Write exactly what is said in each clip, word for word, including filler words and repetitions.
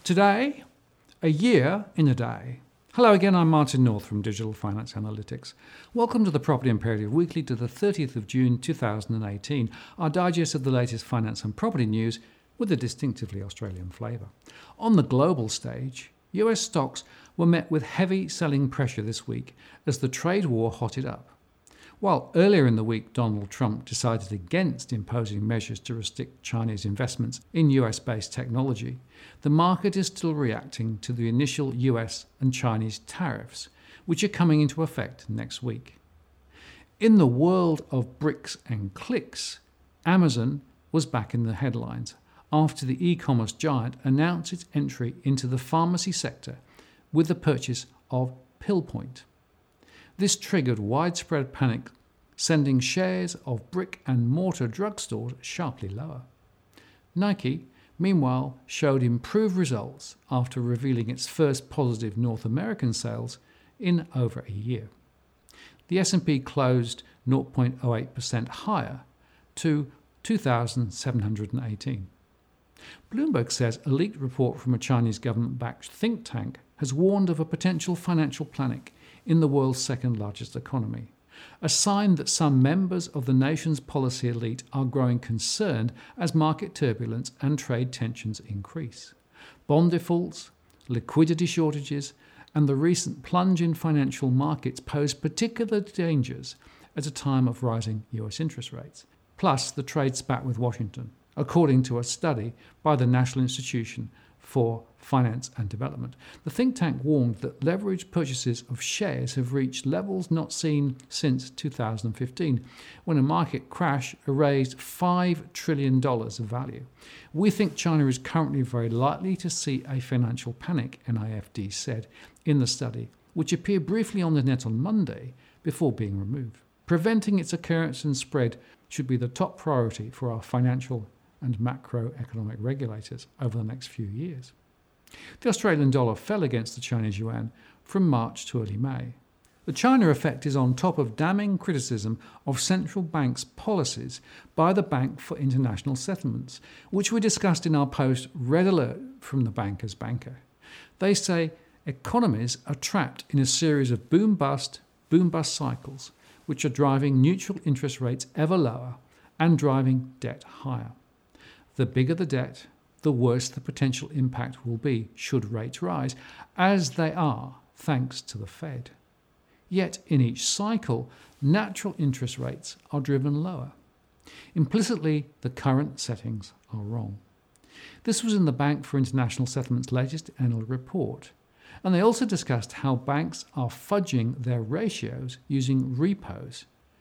Today, a year in a day. Hello again, I'm Martin North from Digital Finance Analytics. Welcome to the Property Imperative Weekly to the thirtieth of June two thousand eighteen, our digest of the latest finance and property news with a distinctively Australian flavour. On the global stage, U S stocks were met with heavy selling pressure this week as the trade war hotted up. While earlier in the week Donald Trump decided against imposing measures to restrict Chinese investments in U S-based technology, the market is still reacting to the initial U S and Chinese tariffs, which are coming into effect next week. In the world of bricks and clicks, Amazon was back in the headlines after the e-commerce giant announced its entry into the pharmacy sector with the purchase of PillPoint. This triggered widespread panic, sending shares of brick and mortar drugstores sharply lower. Nike, meanwhile, showed improved results after revealing its first positive North American sales in over a year. The S and P closed zero point zero eight percent higher to two thousand seven hundred eighteen. Bloomberg says a leaked report from a Chinese government-backed think tank has warned of a potential financial panic in the world's second largest economy, a sign that some members of the nation's policy elite are growing concerned as market turbulence and trade tensions increase. Bond defaults, liquidity shortages, and the recent plunge in financial markets pose particular dangers at a time of rising U S interest rates, plus the trade spat with Washington, according to a study by the National Institution for Finance and Development. The think tank warned that leveraged purchases of shares have reached levels not seen since two thousand fifteen, when a market crash erased five trillion dollars of value. We think China is currently very likely to see a financial panic, N I F D said in the study, which appeared briefly on the net on Monday before being removed. Preventing its occurrence and spread should be the top priority for our financial and macroeconomic regulators over the next few years. The Australian dollar fell against the Chinese yuan from March to early May. The China effect is on top of damning criticism of central banks' policies by the Bank for International Settlements, which we discussed in our post Red Alert from the Banker's Banker. They say economies are trapped in a series of boom-bust, boom-bust cycles, which are driving neutral interest rates ever lower and driving debt higher. The bigger the debt, the worse the potential impact will be should rates rise, as they are thanks to the Fed. Yet in each cycle, natural interest rates are driven lower. Implicitly, the current settings are wrong. This was in the Bank for International Settlements' latest annual report, and they also discussed how banks are fudging their ratios using repos.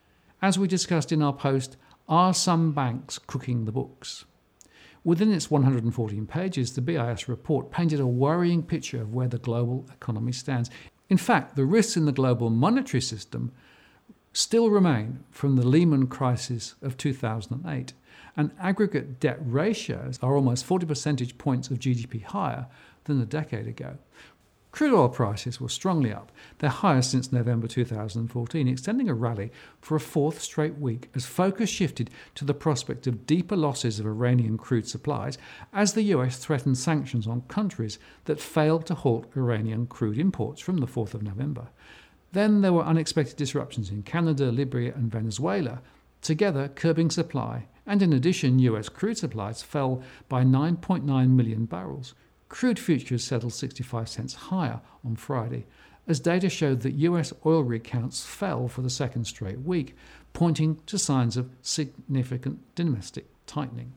As we discussed in our post, Are Some Banks Cooking the Books? Within its one hundred fourteen pages, the B I S report painted a worrying picture of where the global economy stands. In fact, the risks in the global monetary system still remain from the Lehman crisis of two thousand eight, and aggregate debt ratios are almost forty percentage points of G D P higher than a decade ago. Crude oil prices were strongly up, their highest since November two thousand fourteen, extending a rally for a fourth straight week as focus shifted to the prospect of deeper losses of Iranian crude supplies as the U S threatened sanctions on countries that failed to halt Iranian crude imports from the fourth of November. Then there were unexpected disruptions in Canada, Libya and Venezuela, together curbing supply, and in addition U S crude supplies fell by nine point nine million barrels. Crude futures settled sixty-five cents higher on Friday, as data showed that U S oil rig counts fell for the second straight week, pointing to signs of significant domestic tightening.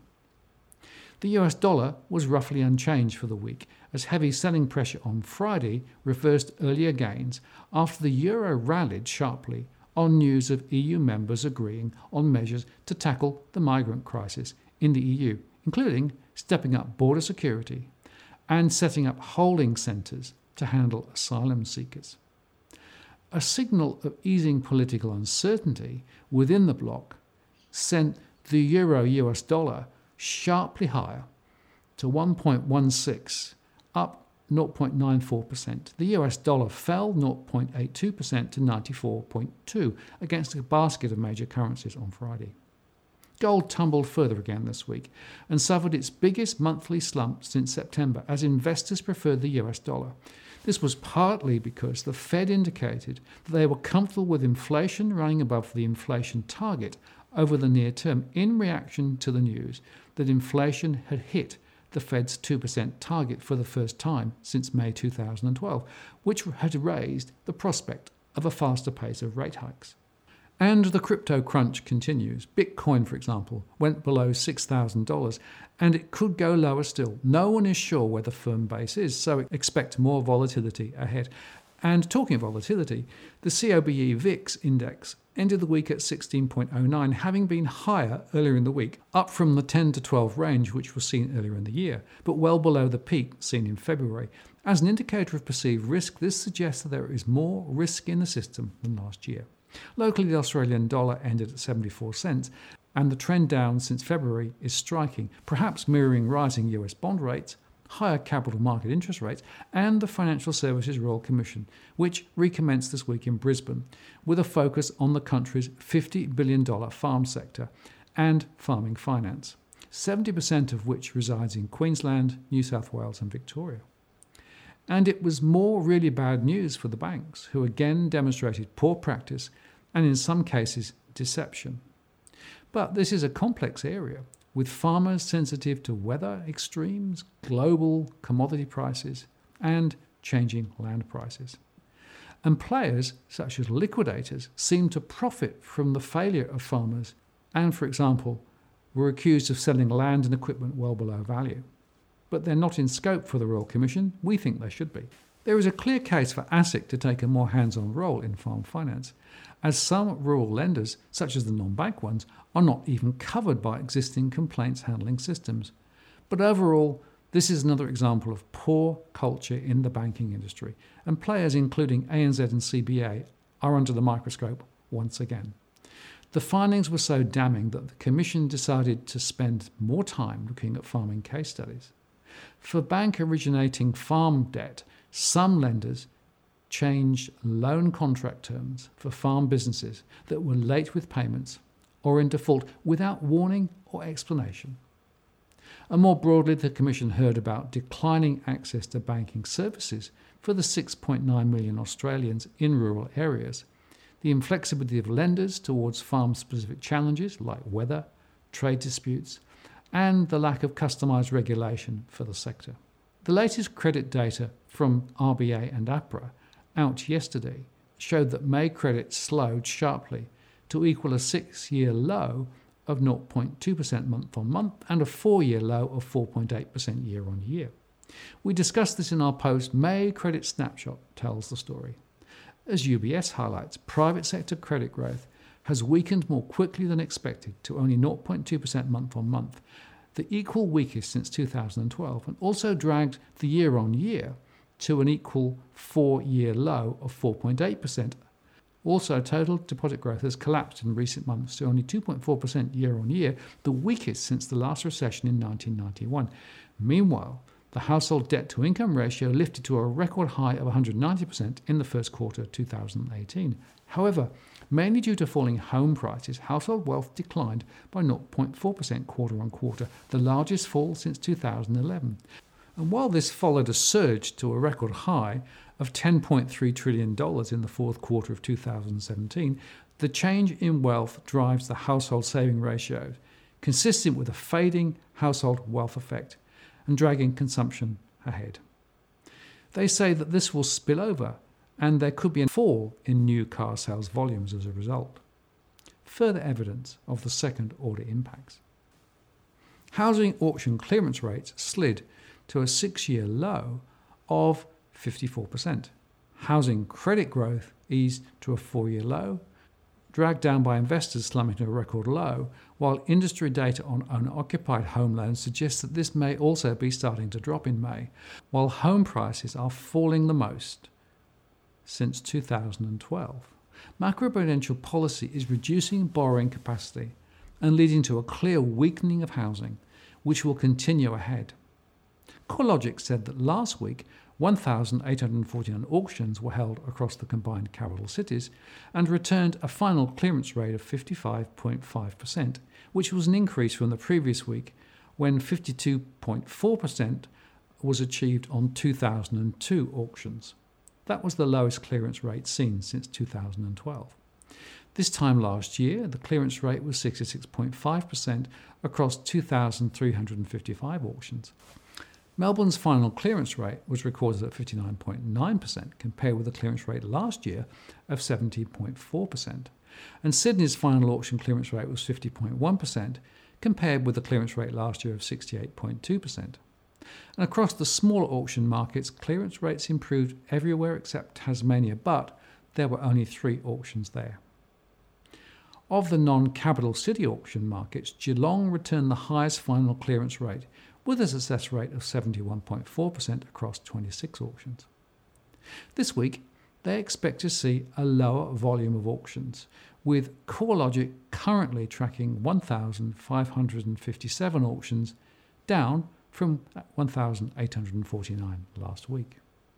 The U S dollar was roughly unchanged for the week, as heavy selling pressure on Friday reversed earlier gains after the euro rallied sharply on news of E U members agreeing on measures to tackle the migrant crisis in the E U, including stepping up border security and setting up holding centres to handle asylum seekers. A signal of easing political uncertainty within the bloc sent the euro-U S dollar sharply higher to one point one six, up zero point nine four percent. The U S dollar fell zero point eight two percent to ninety-four point two against a basket of major currencies on Friday. Gold tumbled further again this week and suffered its biggest monthly slump since September as investors preferred the U S dollar. This was partly because the Fed indicated that they were comfortable with inflation running above the inflation target over the near term in reaction to the news that inflation had hit the Fed's two percent target for the first time since May two thousand twelve, which had raised the prospect of a faster pace of rate hikes. And the crypto crunch continues. Bitcoin, for example, went below six thousand dollars, and it could go lower still. No one is sure where the firm base is, so expect more volatility ahead. And talking of volatility, the C O B E V I X index ended the week at sixteen point oh nine, having been higher earlier in the week, up from the ten to twelve range which was seen earlier in the year, but well below the peak seen in February. As an indicator of perceived risk, this suggests that there is more risk in the system than last year. Locally, the Australian dollar ended at seventy-four cents, and the trend down since February is striking, perhaps mirroring rising U S bond rates, higher capital market interest rates, and the Financial Services Royal Commission, which recommenced this week in Brisbane, with a focus on the country's fifty billion dollars farm sector and farming finance, seventy percent of which resides in Queensland, New South Wales and Victoria. And it was more really bad news for the banks, who again demonstrated poor practice and in some cases deception. But this is a complex area, with farmers sensitive to weather extremes, global commodity prices, and changing land prices. And players, such as liquidators, seem to profit from the failure of farmers and, for example, were accused of selling land and equipment well below value. But they're not in scope for the Royal Commission. We think they should be. There is a clear case for ASIC to take a more hands-on role in farm finance, as some rural lenders, such as the non-bank ones, are not even covered by existing complaints handling systems. But overall, this is another example of poor culture in the banking industry, and players including A N Z and C B A are under the microscope once again. The findings were so damning that the Commission decided to spend more time looking at farming case studies. For bank originating farm debt, some lenders changed loan contract terms for farm businesses that were late with payments or in default without warning or explanation. And more broadly, the Commission heard about declining access to banking services for the six point nine million Australians in rural areas, the inflexibility of lenders towards farm-specific challenges like weather, trade disputes, and the lack of customised regulation for the sector. The latest credit data from R B A and APRA out yesterday showed that May credit slowed sharply to equal a six-year low of zero point two percent month-on-month and a four-year low of four point eight percent year-on-year. We discussed this in our post. May Credit Snapshot tells the story. As U B S highlights, private sector credit growth has weakened more quickly than expected to only zero point two percent month-on-month, the equal weakest since two thousand twelve, and also dragged the year-on-year to an equal four-year low of four point eight percent. Also, total deposit growth has collapsed in recent months to only two point four percent year-on-year, the weakest since the last recession in nineteen ninety-one. Meanwhile, the household debt-to-income ratio lifted to a record high of one hundred ninety percent in the first quarter of two thousand eighteen. However, mainly due to falling home prices, household wealth declined by zero point four percent quarter-on-quarter, the largest fall since two thousand eleven. And while this followed a surge to a record high of ten point three trillion dollars in the fourth quarter of two thousand seventeen, the change in wealth drives the household saving ratio, consistent with a fading household wealth effect and dragging consumption ahead. They say that this will spill over and there could be a fall in new car sales volumes as a result. Further evidence of the second-order impacts. Housing auction clearance rates slid to a six-year low of fifty-four percent. Housing credit growth eased to a four-year low, dragged down by investors slumping to a record low, while industry data on owner-occupied home loans suggests that this may also be starting to drop in May, while home prices are falling the most since two thousand twelve. Macroprudential policy is reducing borrowing capacity and leading to a clear weakening of housing, which will continue ahead. CoreLogic said that last week one thousand eight hundred forty-nine auctions were held across the combined capital cities and returned a final clearance rate of fifty-five point five percent, which was an increase from the previous week when fifty-two point four percent was achieved on two thousand two auctions. That was the lowest clearance rate seen since two thousand twelve. This time last year, the clearance rate was sixty-six point five percent across two thousand three hundred fifty-five auctions. Melbourne's final clearance rate was recorded at fifty-nine point nine percent, compared with the clearance rate last year of seventy point four percent. And Sydney's final auction clearance rate was fifty point one percent, compared with the clearance rate last year of sixty-eight point two percent. And across the smaller auction markets, clearance rates improved everywhere except Tasmania, but there were only three auctions there. Of the non-capital city auction markets, Geelong returned the highest final clearance rate, with a success rate of seventy-one point four percent across twenty-six auctions. This week, they expect to see a lower volume of auctions, with CoreLogic currently tracking one thousand five hundred fifty-seven auctions, down from one thousand eight hundred forty-nine last week.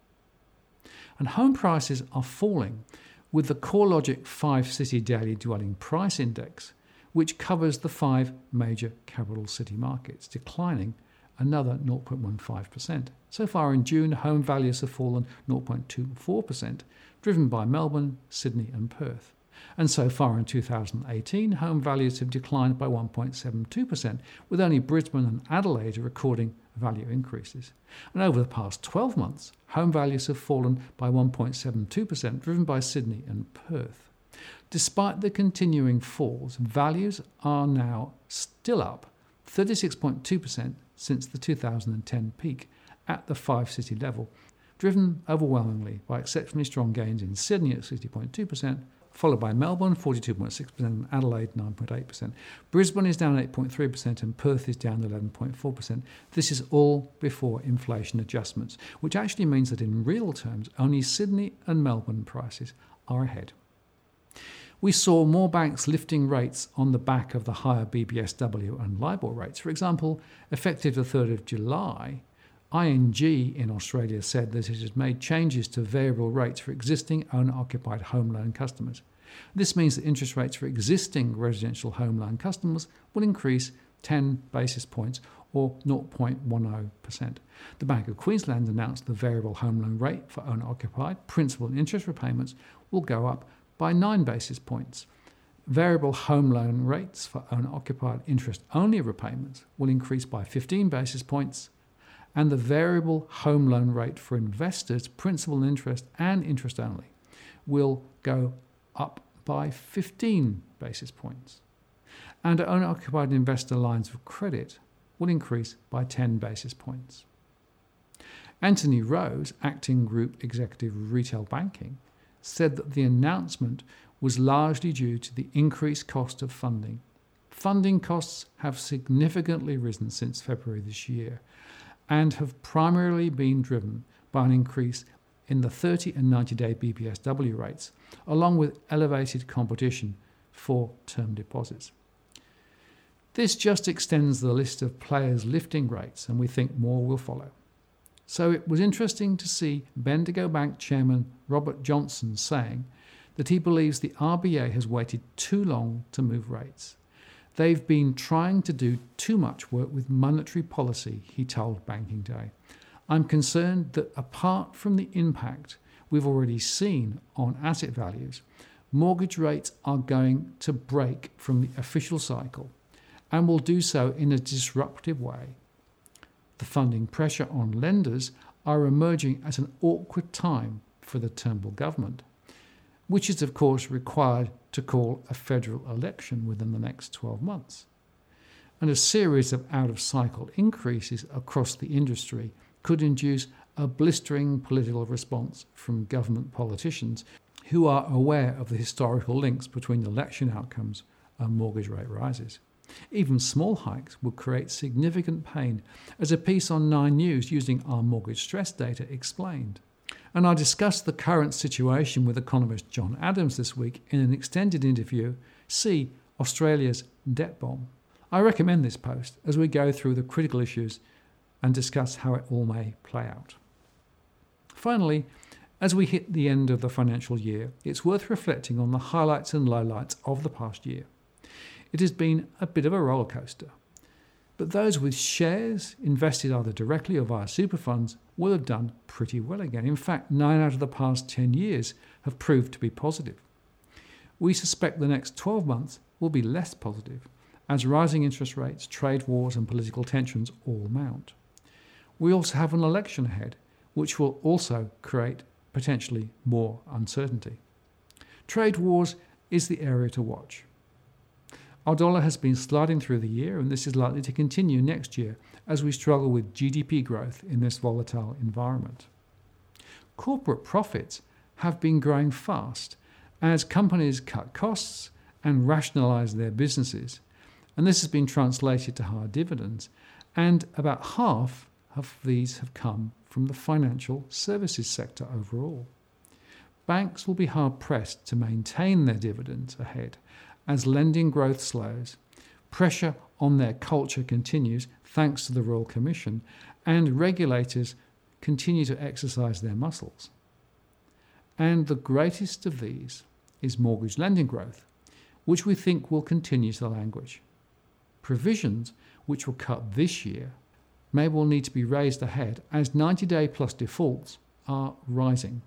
And home prices are falling, with the CoreLogic five City Daily Dwelling Price Index, which covers the five major capital city markets, declining another zero point one five percent. So far in June, home values have fallen zero point two four percent, driven by Melbourne, Sydney and Perth. And so far in two thousand eighteen, home values have declined by one point seven two percent, with only Brisbane and Adelaide recording value increases. And over the past twelve months, home values have fallen by one point seven two percent, driven by Sydney and Perth. Despite the continuing falls, values are now still up thirty-six point two percent since the two thousand ten peak at the five-city level, driven overwhelmingly by exceptionally strong gains in Sydney at sixty point two percent, followed by Melbourne, forty-two point six percent, and Adelaide, nine point eight percent. Brisbane is down eight point three percent and Perth is down eleven point four percent. This is all before inflation adjustments, which actually means that in real terms, only Sydney and Melbourne prices are ahead. We saw more banks lifting rates on the back of the higher B B S W and LIBOR rates. For example, effective the third of July, I N G in Australia said that it has made changes to variable rates for existing owner-occupied home loan customers. This means that interest rates for existing residential home loan customers will increase ten basis points or zero point one zero percent. The Bank of Queensland announced the variable home loan rate for owner-occupied principal and interest repayments will go up by nine basis points. Variable home loan rates for owner-occupied interest-only repayments will increase by fifteen basis points, and the variable home loan rate for investors, principal and interest and interest only, will go up by fifteen basis points. And owner-occupied investor lines of credit will increase by ten basis points. Anthony Rose, Acting Group Executive of Retail Banking, said that the announcement was largely due to the increased cost of funding. Funding costs have significantly risen since February this year and have primarily been driven by an increase in the thirty and ninety-day B B S W rates, along with elevated competition for term deposits. This just extends the list of players lifting rates, and we think more will follow. So it was interesting to see Bendigo Bank Chairman Robert Johnson saying that he believes the R B A has waited too long to move rates. They've been trying to do too much work with monetary policy, he told Banking Day. I'm concerned that apart from the impact we've already seen on asset values, mortgage rates are going to break from the official cycle and will do so in a disruptive way. The funding pressure on lenders are emerging at an awkward time for the Turnbull government, which is of course required to call a federal election within the next twelve months. And a series of out-of-cycle increases across the industry could induce a blistering political response from government politicians who are aware of the historical links between election outcomes and mortgage rate rises. Even small hikes would create significant pain, as a piece on Nine News using our mortgage stress data explained. And I discussed the current situation with economist John Adams this week in an extended interview, See Australia's Debt Bomb. I recommend this post as we go through the critical issues and discuss how it all may play out. Finally, as we hit the end of the financial year, it's worth reflecting on the highlights and lowlights of the past year. It has been a bit of a roller coaster, but those with shares invested either directly or via super funds will have done pretty well again. In fact, nine out of the past ten years have proved to be positive. We suspect the next twelve months will be less positive, as rising interest rates, trade wars and political tensions all mount. We also have an election ahead, which will also create potentially more uncertainty. Trade wars is the area to watch. Our dollar has been sliding through the year, and this is likely to continue next year as we struggle with G D P growth in this volatile environment. Corporate profits have been growing fast as companies cut costs and rationalise their businesses, and this has been translated to higher dividends, and about half of these have come from the financial services sector overall. Banks will be hard-pressed to maintain their dividends ahead as lending growth slows, pressure on their culture continues thanks to the Royal Commission, and regulators continue to exercise their muscles. And the greatest of these is mortgage lending growth, which we think will continue to languish. Provisions which were cut this year may well need to be raised ahead as ninety-day plus defaults are rising,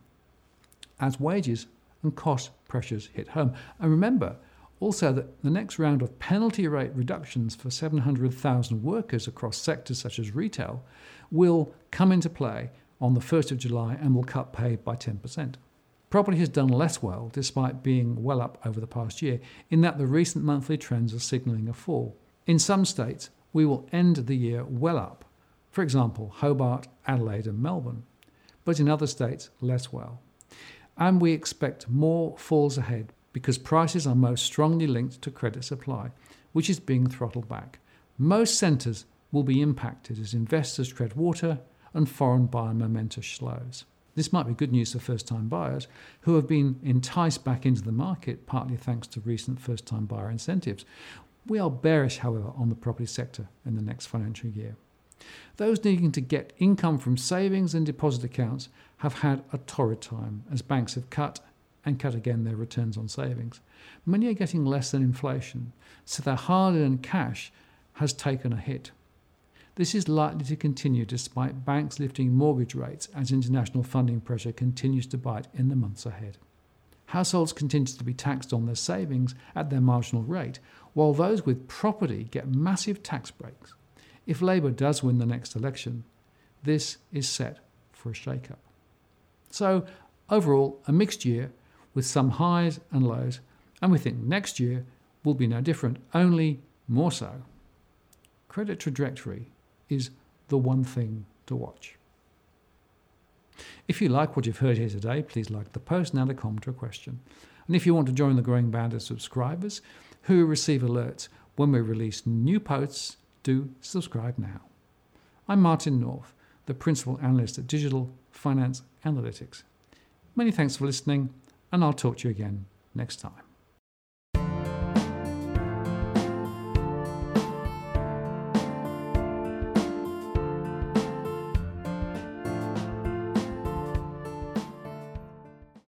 as wages and cost pressures hit home. And remember also that the next round of penalty rate reductions for seven hundred thousand workers across sectors such as retail will come into play on the first of July and will cut pay by ten percent. Property has done less well despite being well up over the past year, in that the recent monthly trends are signalling a fall. In some states, we will end the year well up, for example, Hobart, Adelaide and Melbourne, but in other states less well. And we expect more falls ahead because prices are most strongly linked to credit supply, which is being throttled back. Most centres will be impacted as investors tread water and foreign buyer momentum slows. This might be good news for first-time buyers who have been enticed back into the market, partly thanks to recent first-time buyer incentives. We are bearish, however, on the property sector in the next financial year. Those needing to get income from savings and deposit accounts have had a torrid time as banks have cut and cut again their returns on savings. Many are getting less than inflation, so their hard-earned cash has taken a hit. This is likely to continue despite banks lifting mortgage rates as international funding pressure continues to bite in the months ahead. Households continue to be taxed on their savings at their marginal rate, while those with property get massive tax breaks. If Labour does win the next election, this is set for a shake-up. So, overall, a mixed year with some highs and lows, and we think next year will be no different, only more so. Credit trajectory is the one thing to watch. If you like what you've heard here today, please like the post and add a comment or a question. And if you want to join the growing band of subscribers who receive alerts when we release new posts, do subscribe now. I'm Martin North, the Principal Analyst at Digital Finance Analytics. Many thanks for listening, and I'll talk to you again next time.